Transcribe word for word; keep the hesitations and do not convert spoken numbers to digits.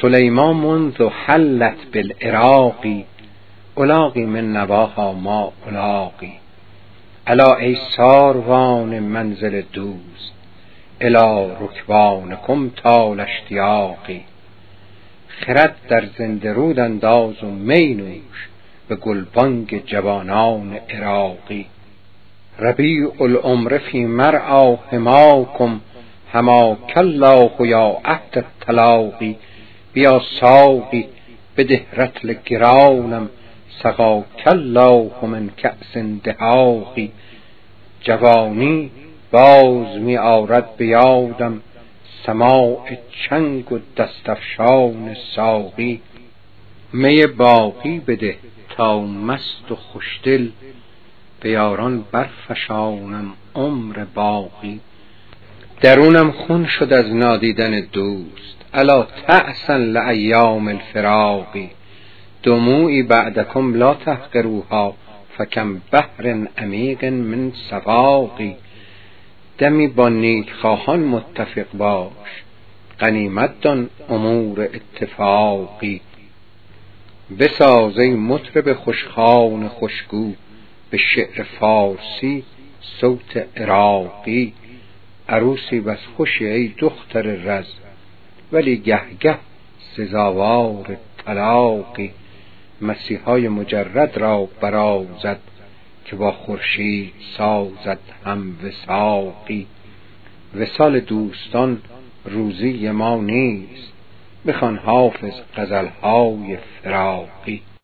سلیمان منذ حلت بالعراق الاقی من نواها ما الاقی. الا ای ساروان منزل دوست الی رکبانکم طال اشتیاقی. خرد در زنده رود انداز و می نوش به گلبانگ جوانان عراقی. ربیع العمر فی مرعی حماکم حماک الله یا عهد التلاقی. بیا ساقی بده رطل گرانم سقاک الله من کأس دهاقی. جوانی باز می آرد به یادم سماع چنگ و دست افشان ساقی. می باقی بده تا مست و خوشدل به یاران برفشانم عمر باقی. درونم خون شد از نادیدن دوست الا تعسا لایام الفراق. دموعی بعدکم لا تحقروها فکم بحر عمیق من سقاقی. دمی با نیکخواهان متفق باش غنیمت دان امور اتفاقی. بساز ای مطرب خوشخوان خوشگو به شعر فارسی صوت عراقی. عروسی بس خوشی ای دختر رز ولی گه گه سزاوار طلاقی. مسیحای مجرد را برازد که با خورشید سازد هم وثاقی. وصال دوستان روزی ما نیست بخوان حافظ غزلهای فراقی.